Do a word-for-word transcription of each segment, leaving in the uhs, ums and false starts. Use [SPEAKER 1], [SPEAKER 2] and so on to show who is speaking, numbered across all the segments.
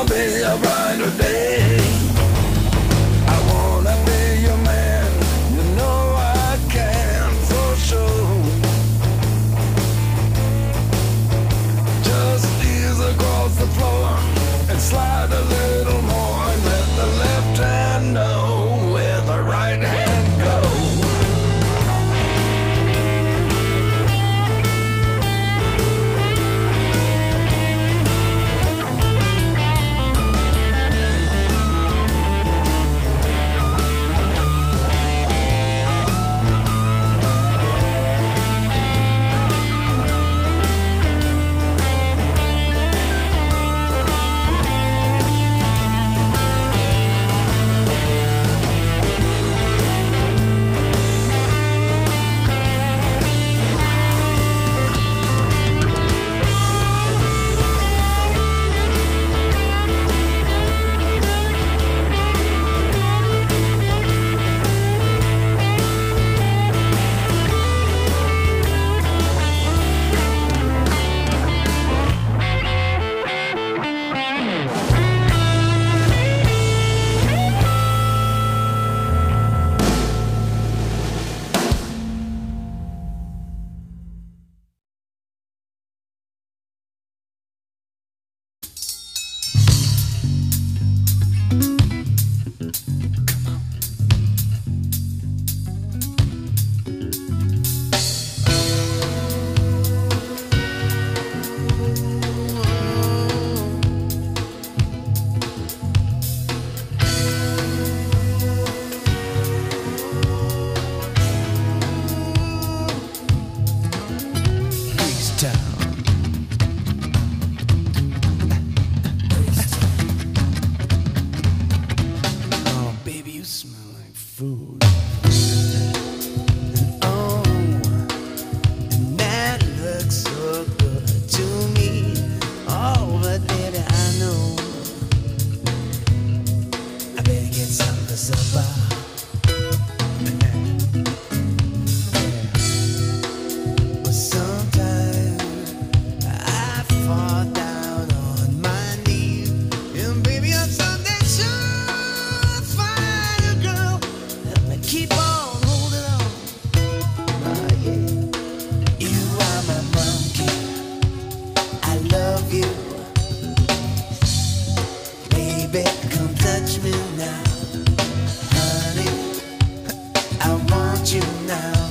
[SPEAKER 1] gonna be a brighter day. I wanna be your man, you know I can for sure. Just ease across the floor and slide a little more, and let the left hand know where the right hand goes.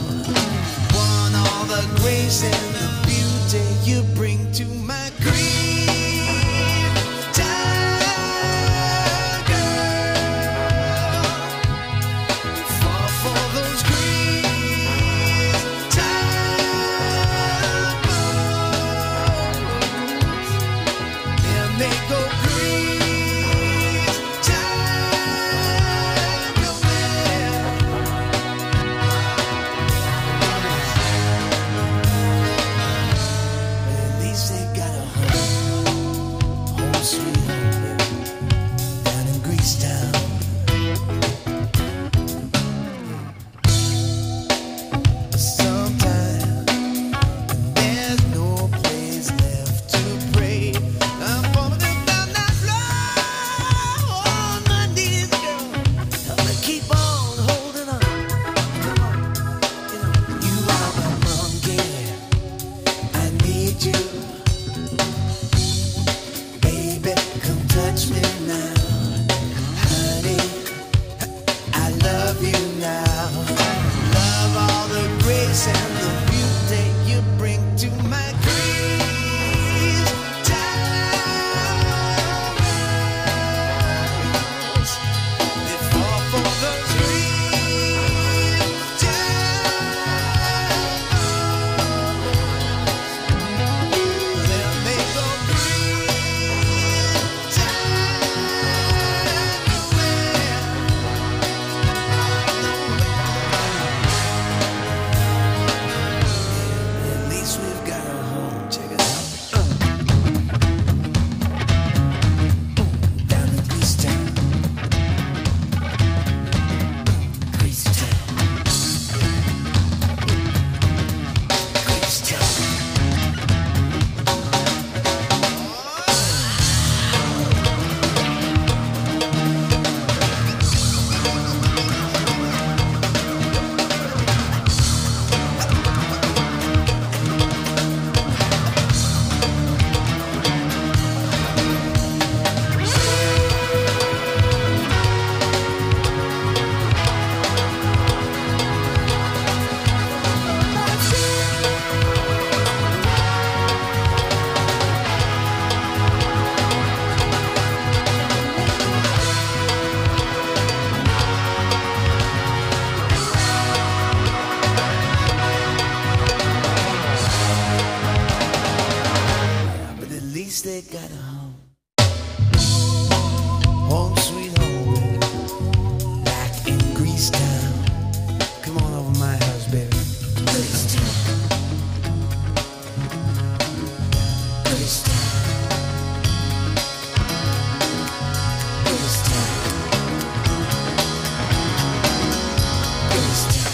[SPEAKER 2] And the beauty you bring to my grief. least they got a home. Home sweet home, baby. Back in Grease Town. Come on over my house, baby. Grease Town. Grease Town. Grease Town. Grease Town.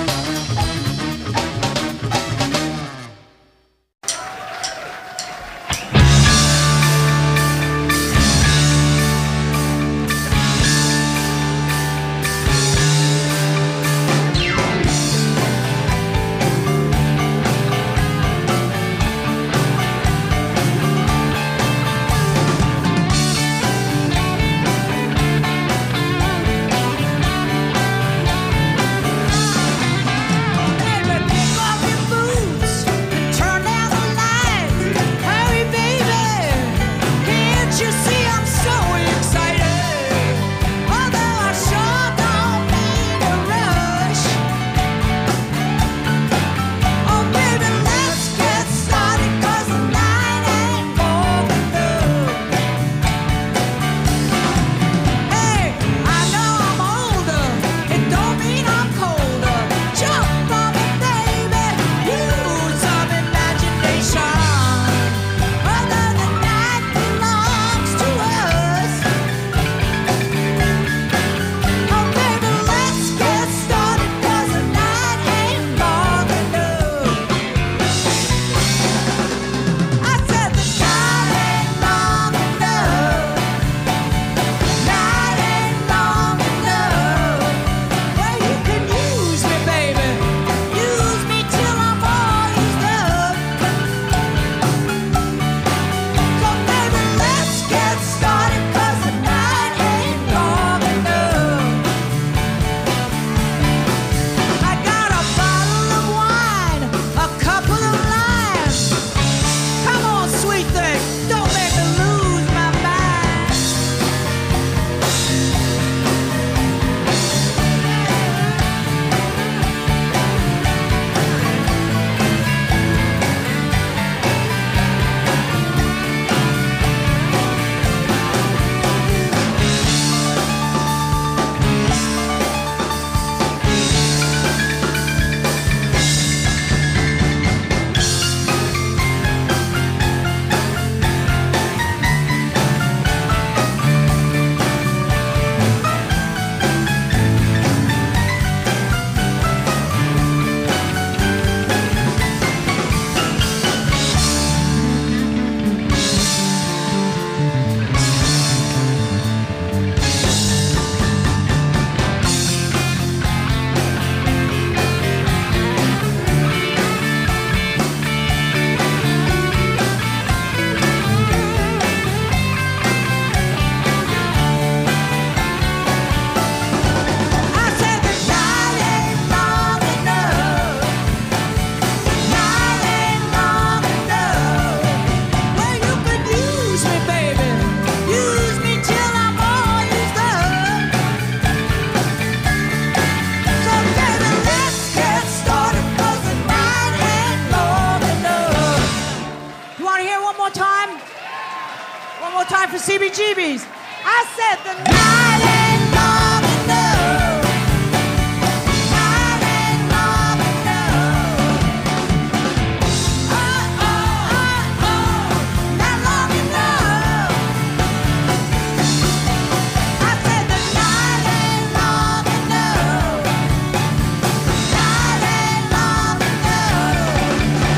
[SPEAKER 3] C B G B's. I said the night ain't long enough. Night ain't long enough. Oh, oh, oh, oh, not long enough. I said the night ain't long enough. Night ain't long enough.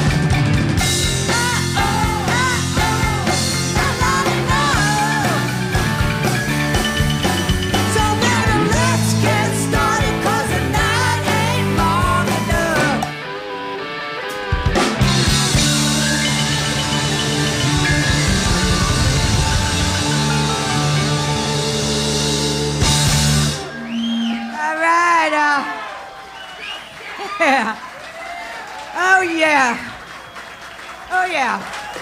[SPEAKER 3] Oh, oh, oh, oh, not long enough. So baby, let's get started, 'cause the night ain't long enough. All right, uh, yeah. Oh yeah. Oh yeah.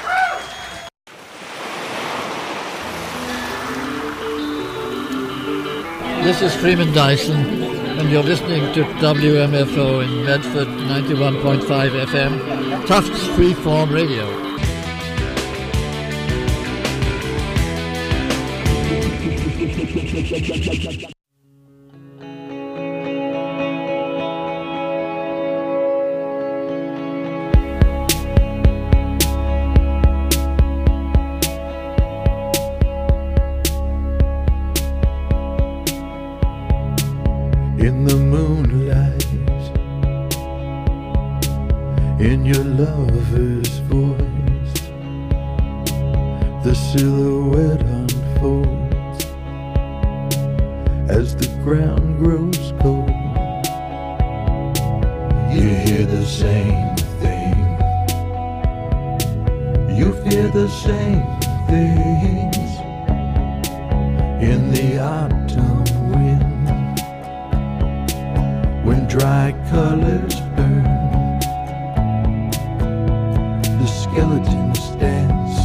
[SPEAKER 4] This is Freeman Dyson, and you're listening to W M F O in Medford, ninety-one point five F M, Tufts Freeform Radio.
[SPEAKER 5] In the moonlight, in your lover's voice, the silhouette unfolds as the ground grows cold. You hear the same thing, you fear the same things in the autumn wind. When dry colors burn, the skeletons dance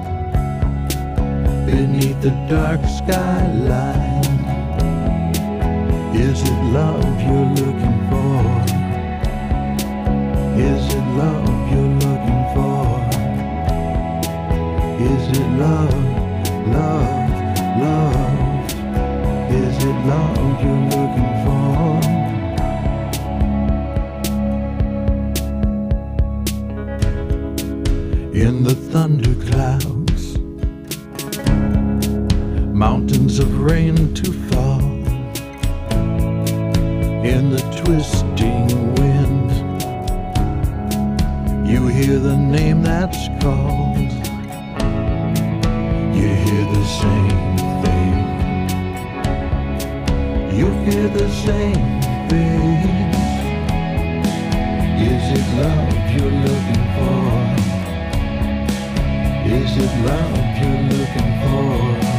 [SPEAKER 5] beneath the dark skyline. Is it love you're looking for? Is it love you're looking for? Is it love, love, love? Is it love you're looking for? In the thunderclouds, mountains of rain to fall. In the twisting wind, you hear the name that's called. You hear the same thing, you hear the same thing. Is it love you're looking for? Is it love you're looking for?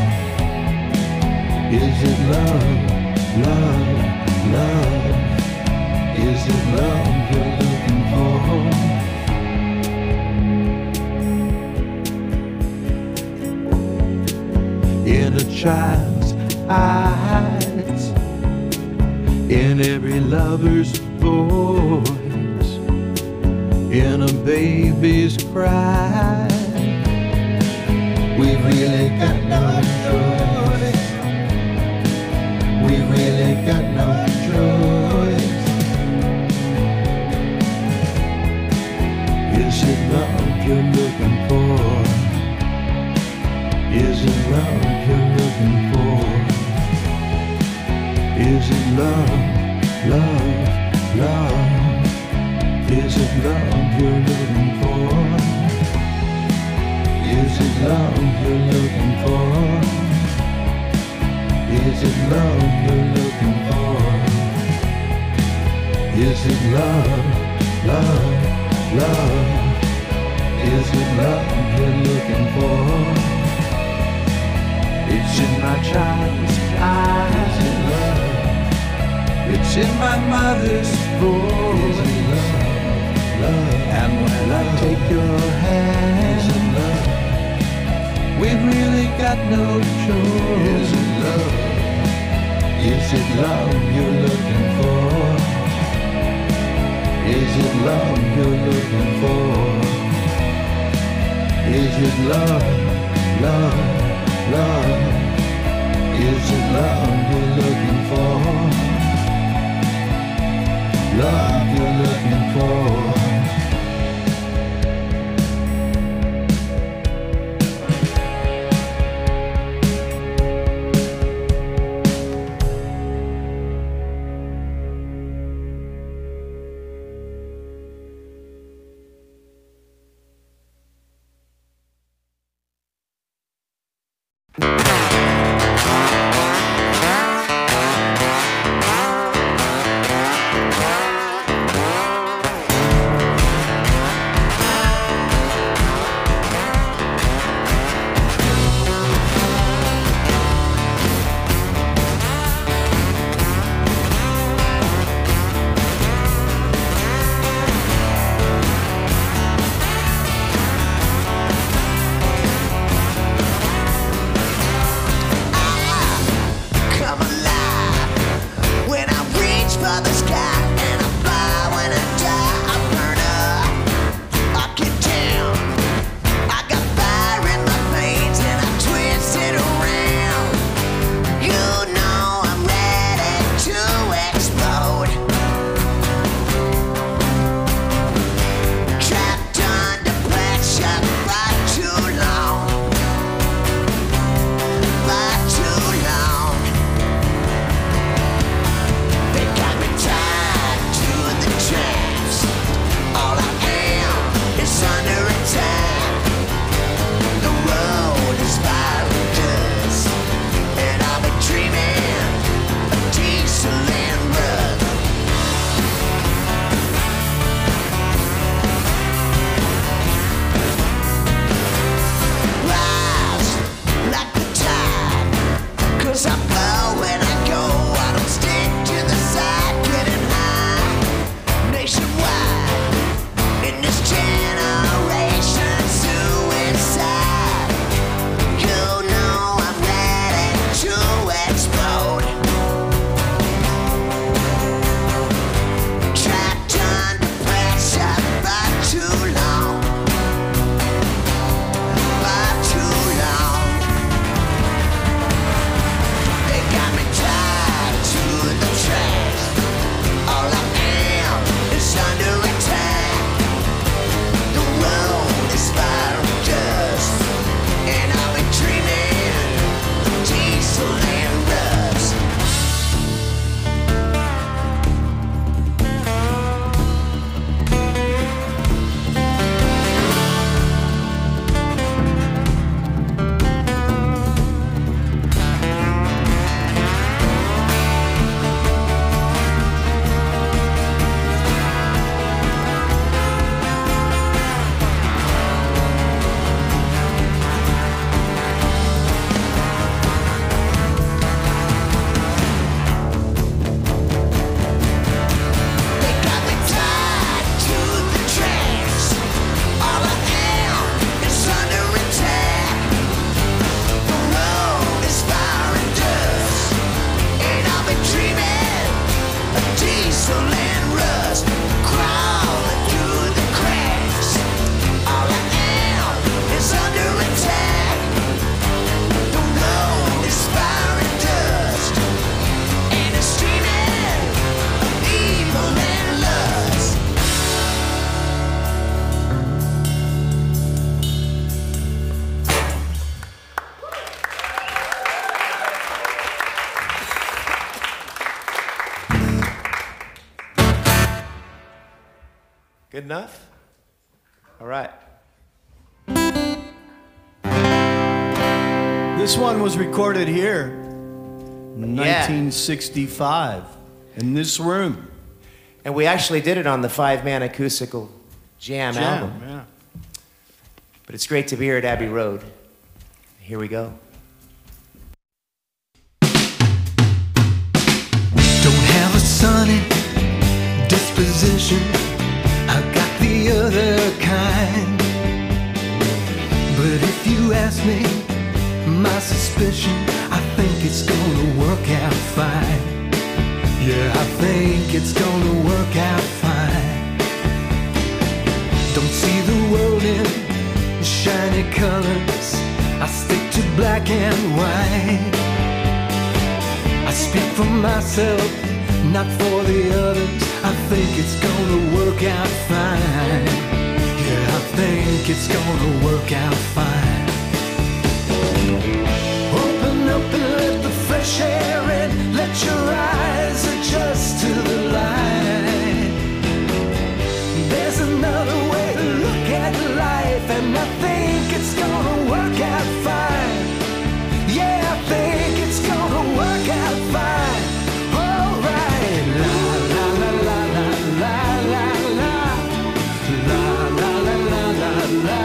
[SPEAKER 5] Is it love, love, love? Is it love you're looking for? In a child's eyes, in every lover's voice, in a baby's cry, we really got no choice. We really got no choice. Is it love you're looking for? Is it love you're looking for? Is it love, love, love? Is it love you're looking for? Is it love you're looking for? Is it love you're looking for? Is it love, love, love? Is it love you're looking for? It's in my child's eyes. Is it love? It's in my mother's voice. Is it love, love? And when I take your hand, is it love? We've really got no choice. Is it love? Is it love you're looking for? Is it love you're looking for? Is it love, love, love? Is it love you're looking for? Love you're looking for?
[SPEAKER 6] Good enough? All right.
[SPEAKER 7] This one was recorded here in nineteen sixty-five in this room.
[SPEAKER 6] And we actually did it on the five-man acoustical jam,
[SPEAKER 7] Jam,
[SPEAKER 6] album.
[SPEAKER 7] yeah.
[SPEAKER 6] But it's great to be here at Abbey Road. Here we go.
[SPEAKER 2] Don't have a sunny disposition. I've got the other kind. But if you ask me, my suspicion, I think it's gonna work out fine. Yeah, I think it's gonna work out fine. Don't see the world in shiny colors. I stick to black and white. I speak for myself, not for the others. I think it's gonna work out fine. Yeah, I think it's gonna work out fine. Open up and let the fresh air in. Let your eyes adjust to the light. There's another way to look at life, and I think it's gonna work out fine. Yeah, I think it's gonna work out fine. All right. La la la la la la la la la la la la la.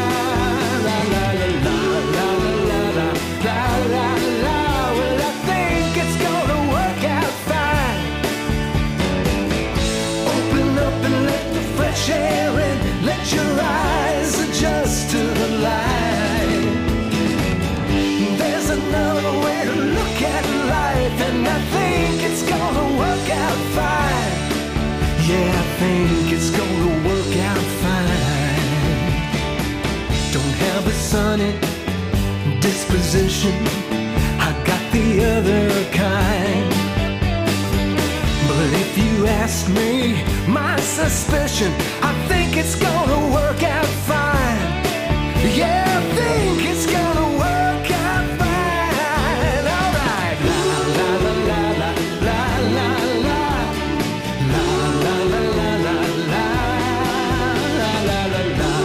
[SPEAKER 2] Sharing, let your eyes adjust to the light. There's another way to look at life, and I think it's gonna work out fine. Yeah, I think it's gonna work out fine. Don't have a sunny disposition. I got the other kind. But if you ask me, my suspicion, I think it's gonna work out fine. Yeah, I think it's gonna work out fine. All right. La la la la la la la la la la la la la la la la la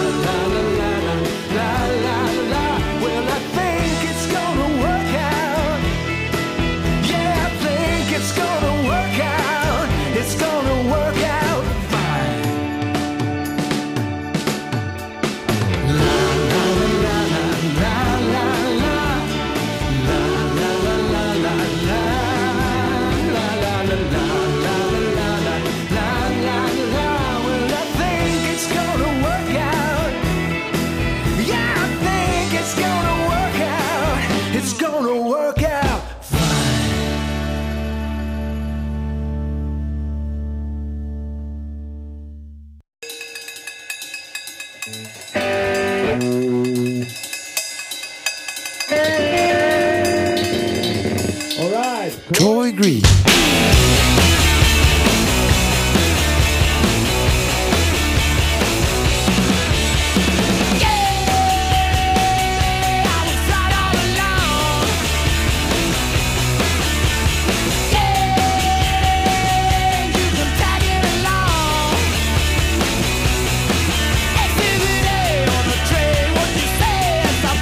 [SPEAKER 2] la la la. Well, I think it's gonna work out. Yeah, I think it's gonna work out. It's gonna work out fine. La la la la la la la la la la la la la la la la la la la la. Well, I think it's gonna work out. Yeah, I think it's gonna work out. It's gonna work out fine.
[SPEAKER 5] All right.
[SPEAKER 2] Troy Green.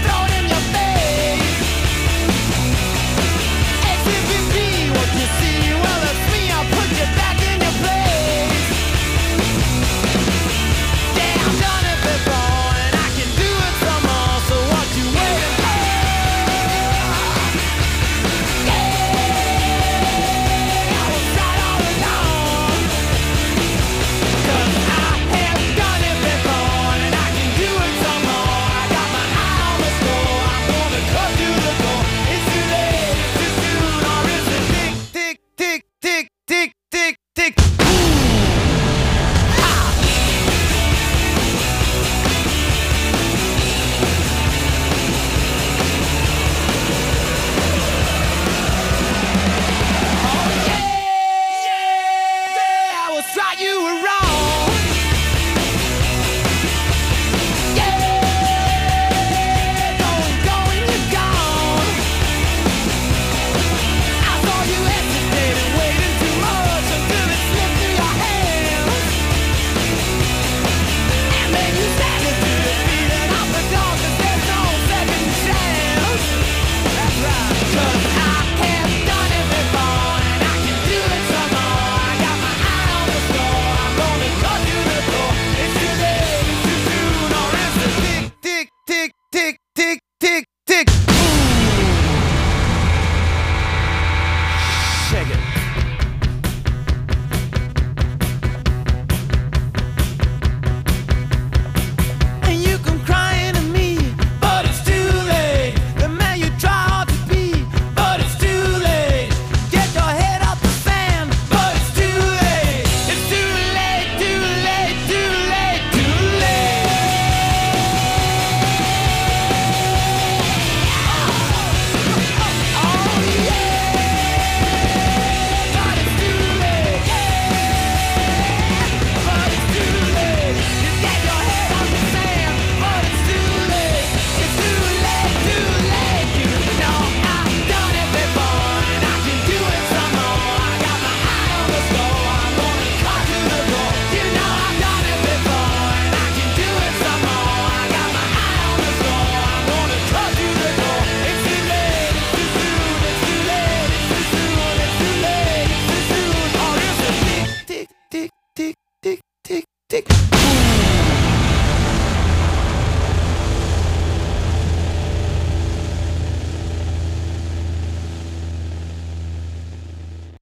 [SPEAKER 3] What you see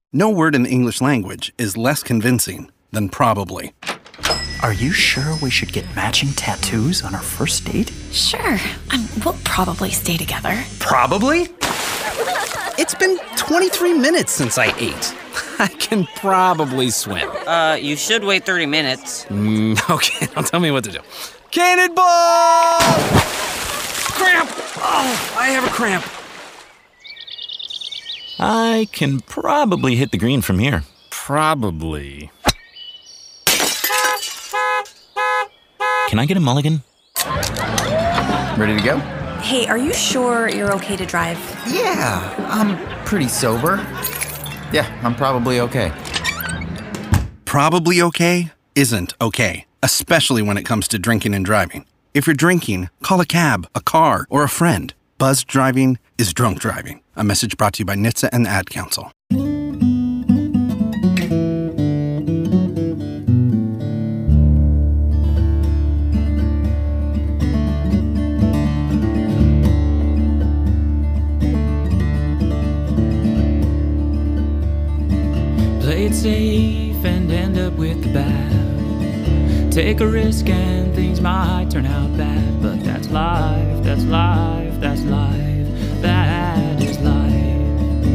[SPEAKER 8] No word in the English language is less convincing than probably.
[SPEAKER 9] Are you sure we should get matching tattoos on our first date?
[SPEAKER 10] Sure. Um, we'll probably stay together.
[SPEAKER 11] Probably? It's been twenty-three minutes since I ate. I can probably swim.
[SPEAKER 12] Uh, you should wait thirty minutes.
[SPEAKER 11] Mm, okay, now tell me what to do. Cannonball! Cramp! Oh, I have a cramp.
[SPEAKER 13] I can probably hit the green from here.
[SPEAKER 11] Probably.
[SPEAKER 13] Can I get a mulligan?
[SPEAKER 14] Ready to go?
[SPEAKER 10] Hey, are you sure you're okay to drive?
[SPEAKER 14] Yeah, I'm pretty sober. Yeah, I'm probably okay.
[SPEAKER 8] Probably okay isn't okay, especially when it comes to drinking and driving. If you're drinking, call a cab, a car, or a friend. Buzzed driving is drunk driving. A message brought to you by N H T S A and the Ad Council.
[SPEAKER 15] Play it safe and end up with the bad. Take a risk and things might turn out bad, but that's life, that's life, that's life, that is life.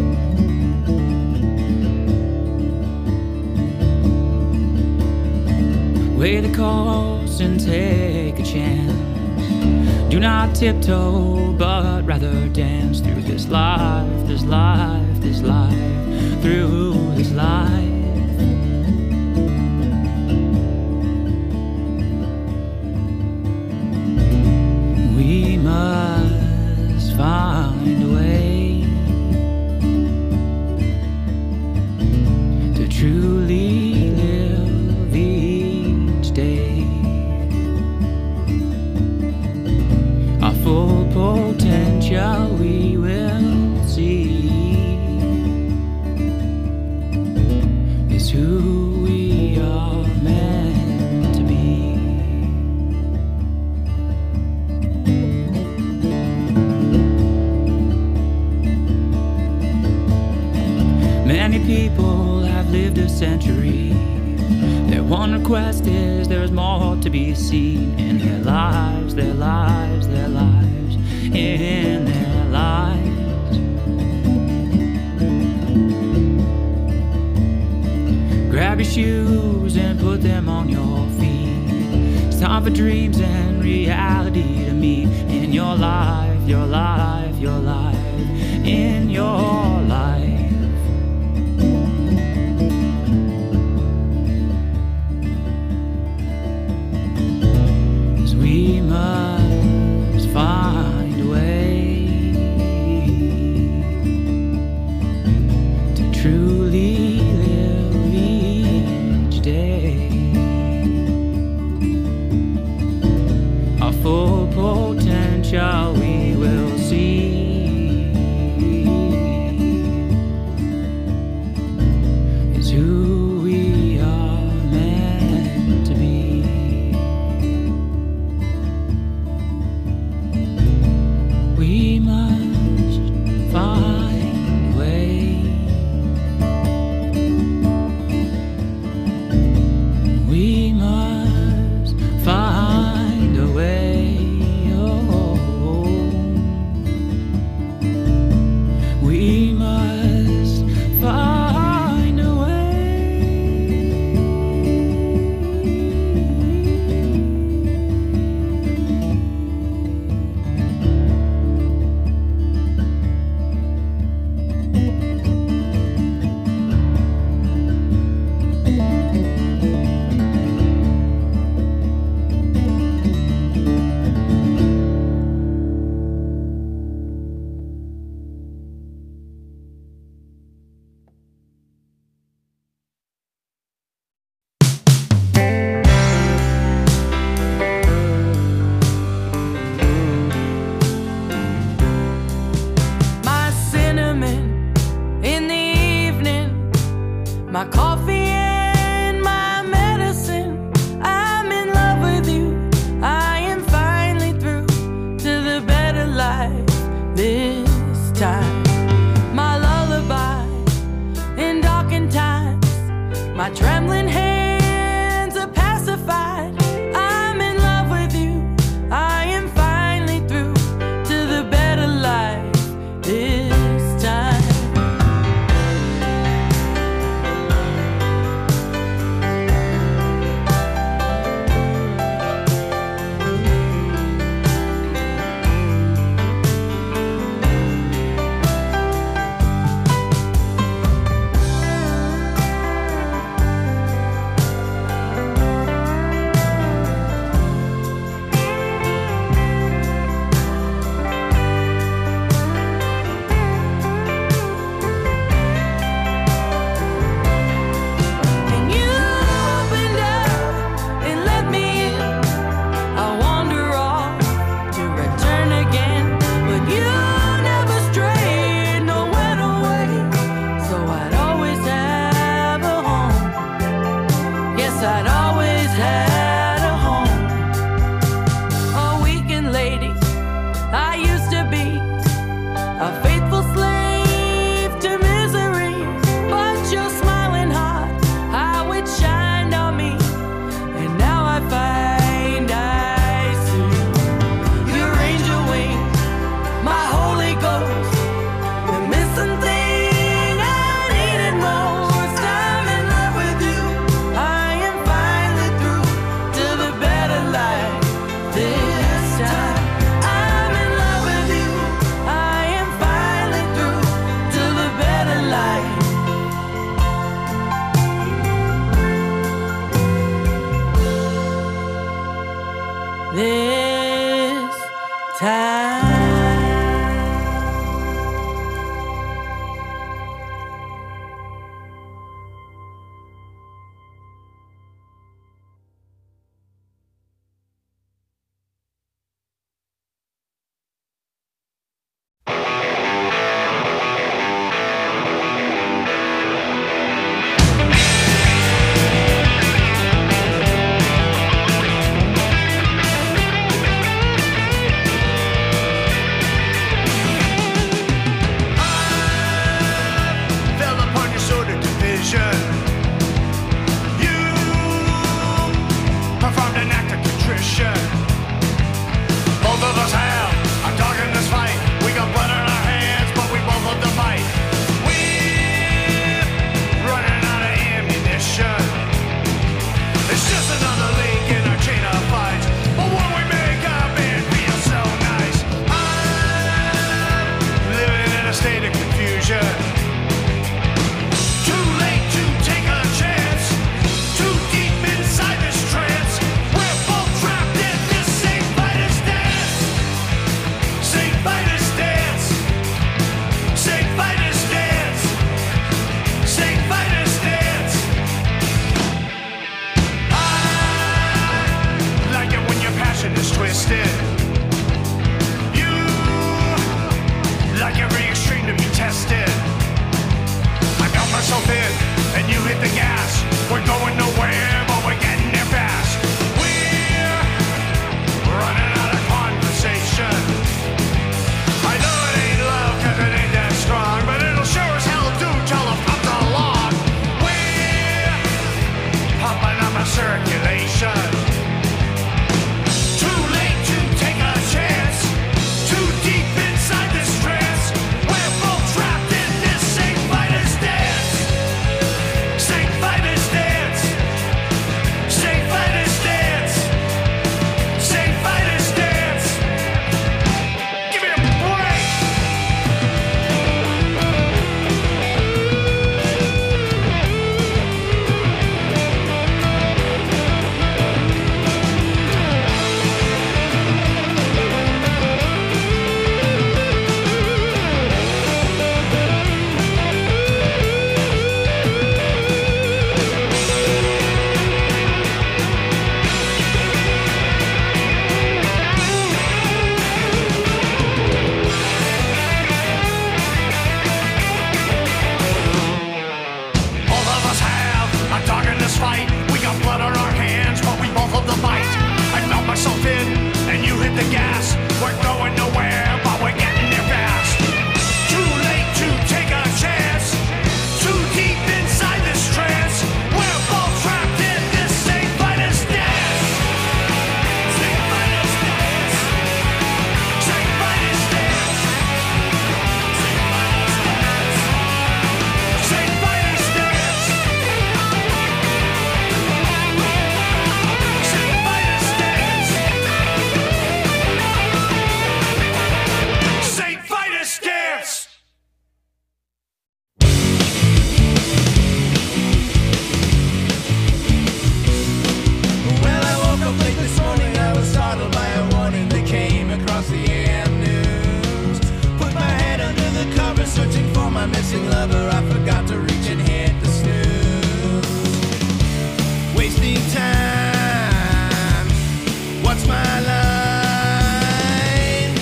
[SPEAKER 15] Weigh the cost and take a chance. Do not tiptoe, but rather dance through this life, this life, this life, through this life. We must find a way to truly live each day. Our full potential we will see is who we are meant to be. Many people have lived a century. Their one request is there's more to be seen in their lives, their lives, their lives, in their lives. Grab your shoes and put them on your feet. It's time for dreams and reality to meet in your life, your life, your life, in your life. We must find a way to truly live each day. Our full potential we will see is who we are meant to be. We must find a way. We must find a way. Oh, we must find a way.
[SPEAKER 3] My cinnamon in the evening, my coffee and my medicine. I'm in love with you. I am finally through to the better life this time. My lullaby in dark
[SPEAKER 1] lover, I forgot to reach and hit the snooze. Wasting time, what's my line?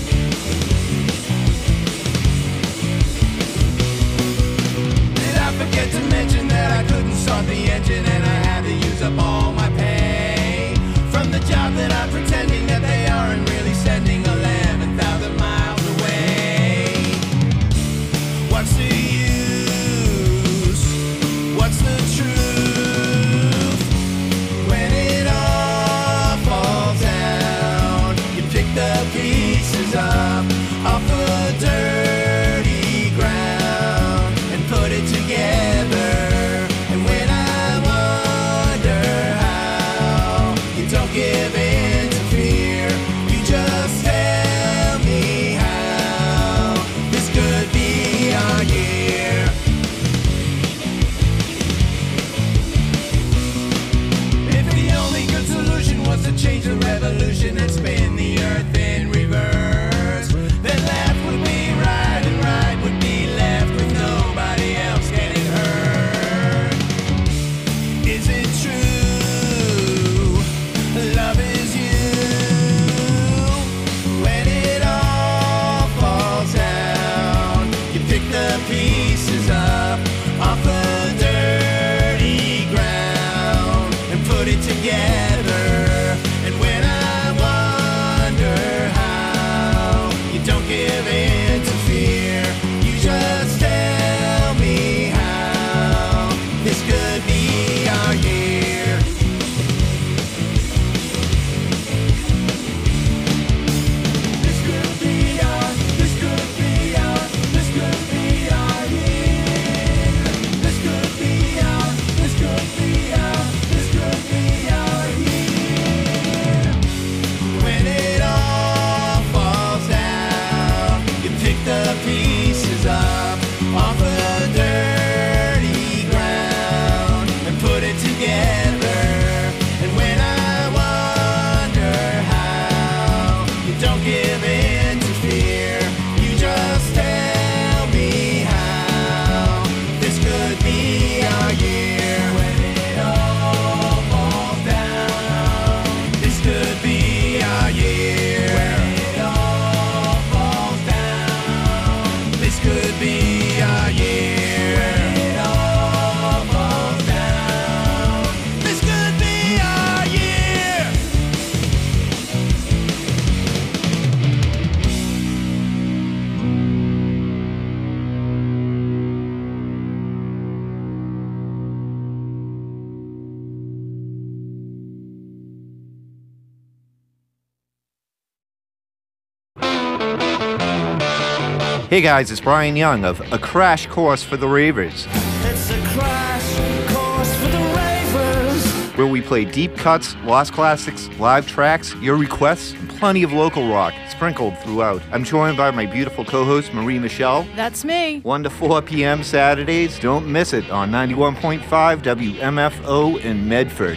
[SPEAKER 1] Did I forget to mention that I couldn't start the engine and I had to use up all my pay from the job that I'm pretending that they aren't really sending eleven thousand miles away? What's the use? What's the truth? When it all falls down, you pick the pieces up off the dirty ground and put it together. And when I wonder how you don't give in to fear, you just tell me how this could be our year. If the only good solution was to change the revolution and spin the earth in reverse, then left would be right and right would be left with nobody else getting hurt. Is it true? Love is you. When it all falls down, you pick the pieces up off the dirty ground and put it together. And when I wonder how you don't give in to fear, you just tell me how this could be our year. This could be our, this could be our, this could be our year. This could be our, this could be our, this could be our year. When it all falls down, you pick the pieces up off the dirty ground and put it together. And when I wonder how you don't give in to fear, you just tell me how this could be our year. When it all falls down, this could be our year. When it all falls down, this could be our year. When it all falls down, this could be our year.
[SPEAKER 16] Hey guys, it's Brian Young of A Crash Course for the Ravers,
[SPEAKER 2] It's a crash course for the ravers.
[SPEAKER 16] where we play deep cuts, lost classics, live tracks, your requests, and plenty of local rock sprinkled throughout. I'm joined by my beautiful co-host, Marie Michelle.
[SPEAKER 17] That's me.
[SPEAKER 16] one to four p.m. Saturdays. Don't miss it on ninety-one point five W M F O in Medford.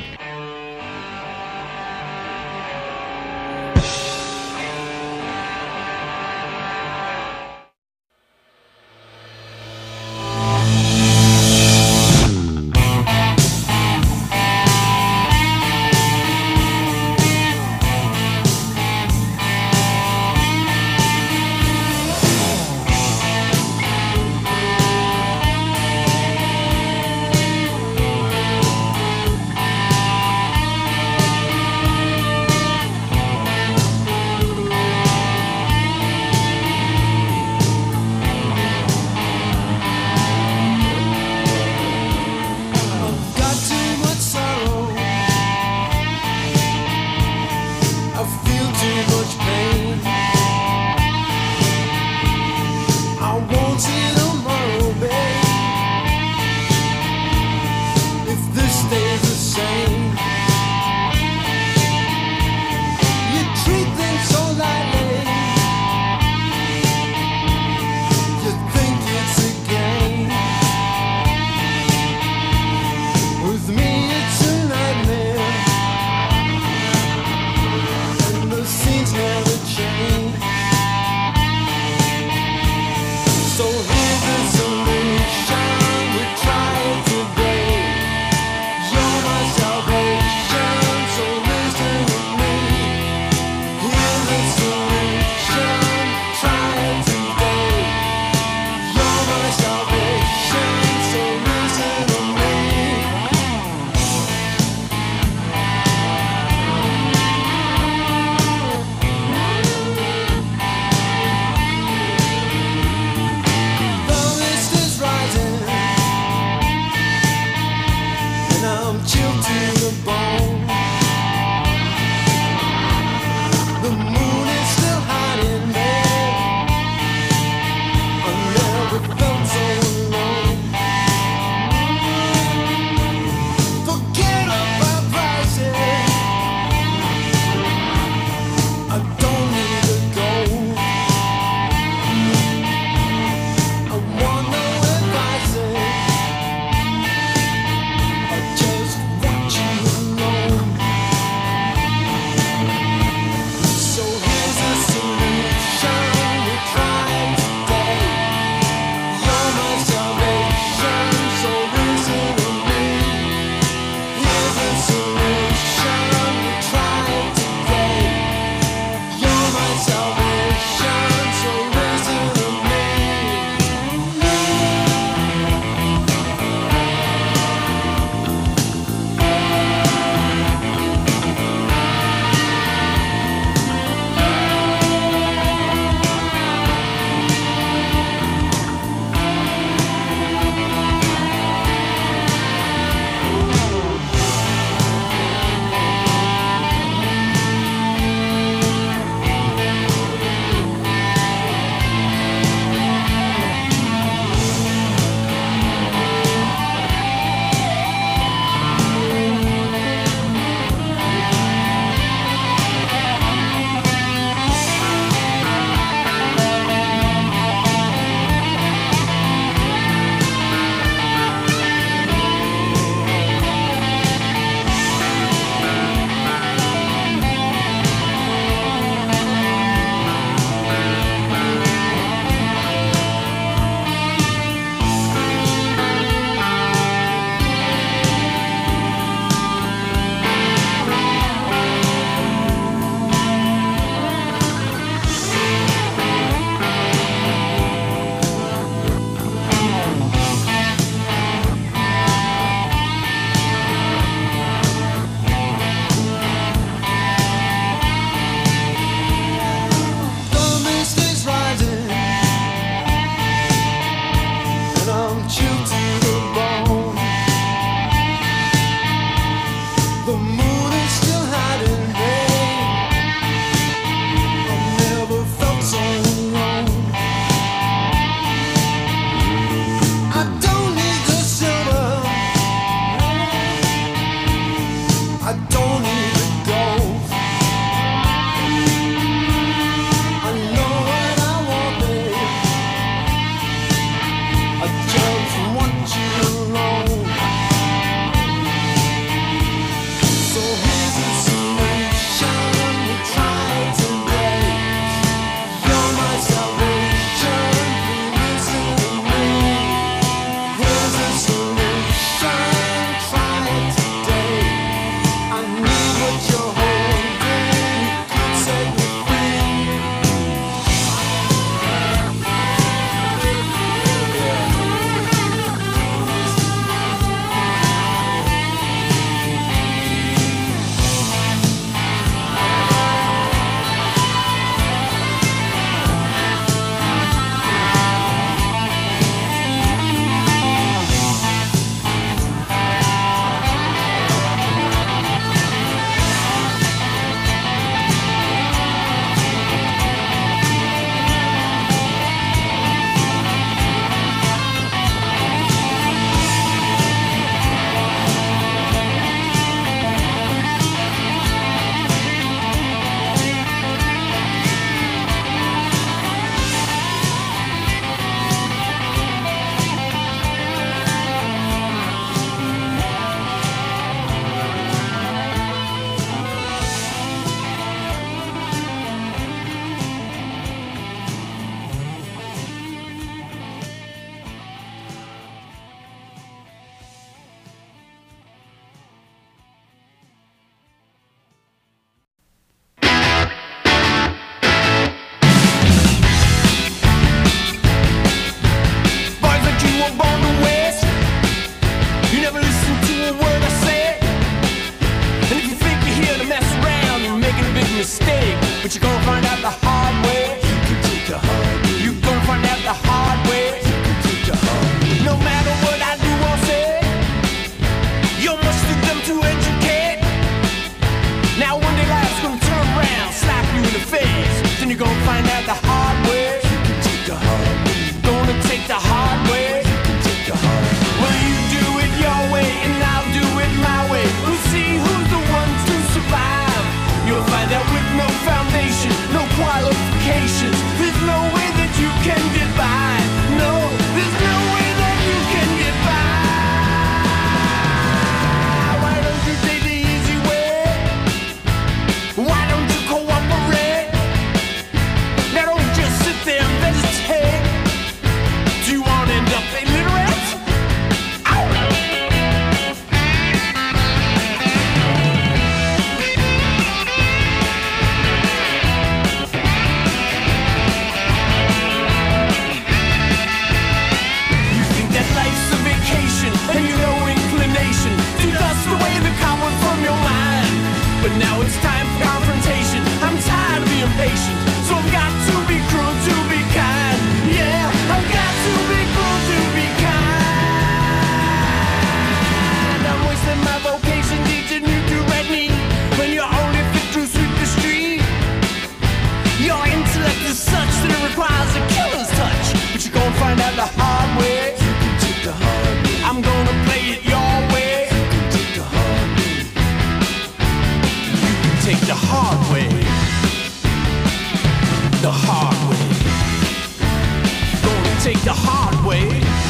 [SPEAKER 2] the hard way.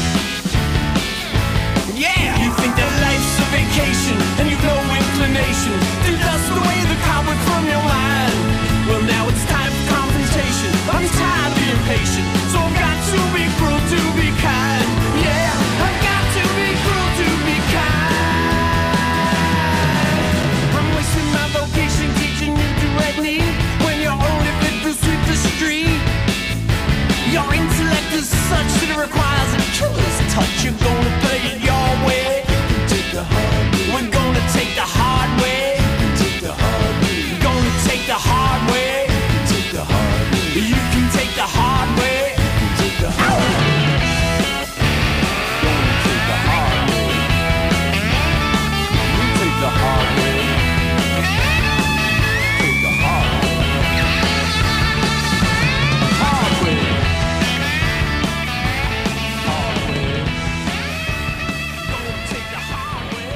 [SPEAKER 2] Yeah! You think that life's a vacation and you've no inclination to dust away the cobwebs from your mind. Well, now it's time for confrontation. I'm tired of being patient, so I've got to be cruel to be kind. Yeah, I've got to be cruel to be kind. I'm wasting my vocation teaching you directly when you're only fit to sweep the street. Your intellect is such that it requires a killer's touch. You're gonna play it your way. Take the hard way. We're gonna take the hard way. Take the hard way. We're gonna take the hard way. Take the hard way. You can take the hard way. Take the hard way. Gonna take the hard way. You take the hard way. Take the hard way. Hard way. Hard way. Gonna take the hard way.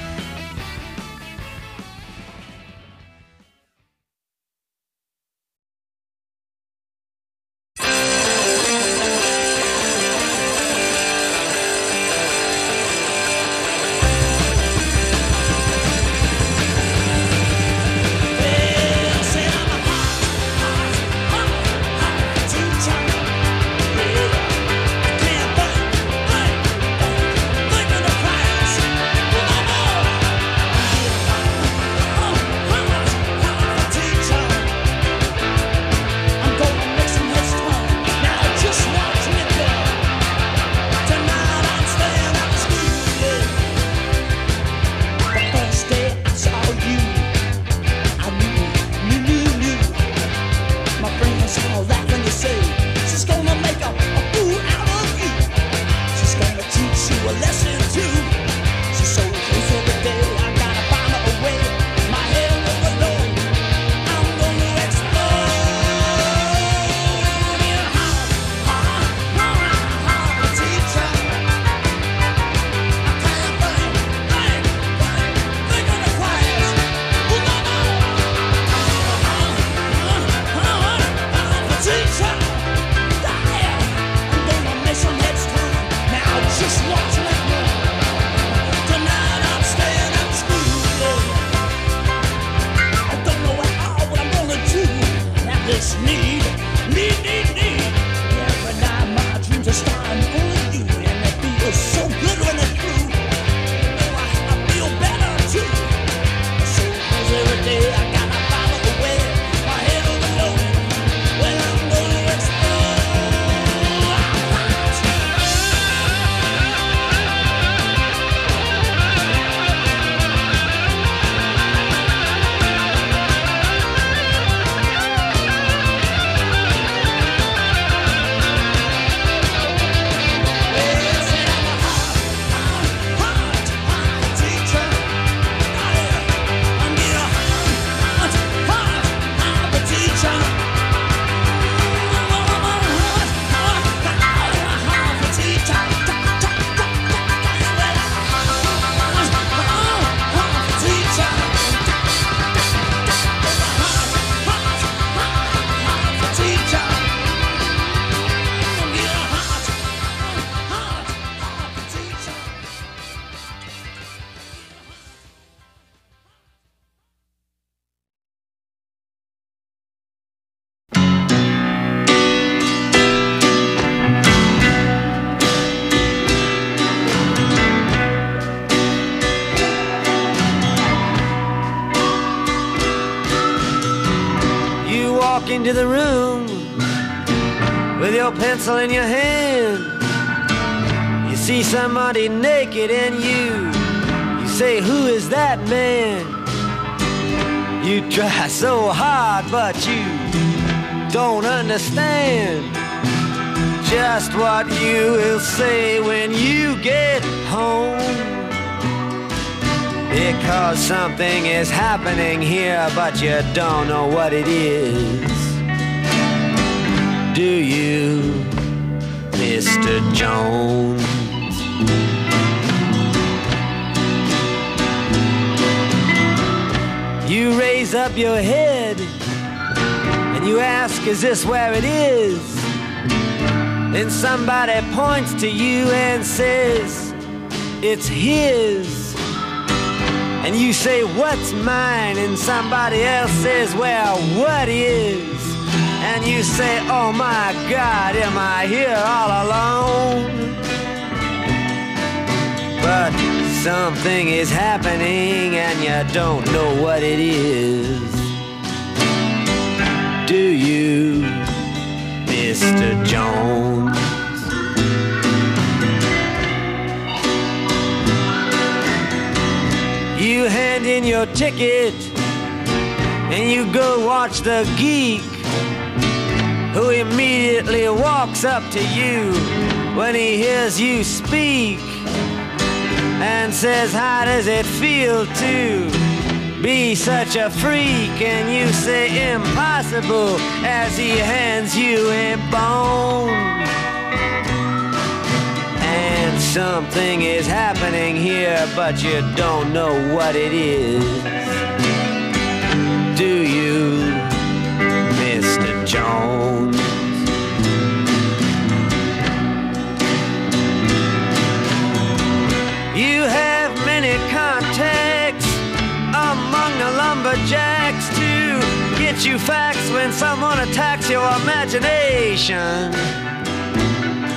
[SPEAKER 17] Into the room with your pencil in your hand. You see somebody naked and you you say, who is that man? You try so hard but you don't understand just what you will say when you get home. Because something is happening here but you don't know what it is. Do you, Mister Jones? You raise up your head and you ask, is this where it is? and somebody points to you and says, it's his. And you say, what's mine? And somebody else says, well, what is? And you say, oh my God, am I here all alone? But something is happening and you don't know what it is. Do you, Mister Jones? You hand in your ticket and you go watch the geek, who immediately walks up to you when he hears you speak and says, how does it feel to be such a freak? And you say, impossible, as he hands you a bone. And something is happening here, but you don't know what it is. Do you, Mister Jones? You have many contacts among the lumberjacks to get you facts when someone attacks your imagination.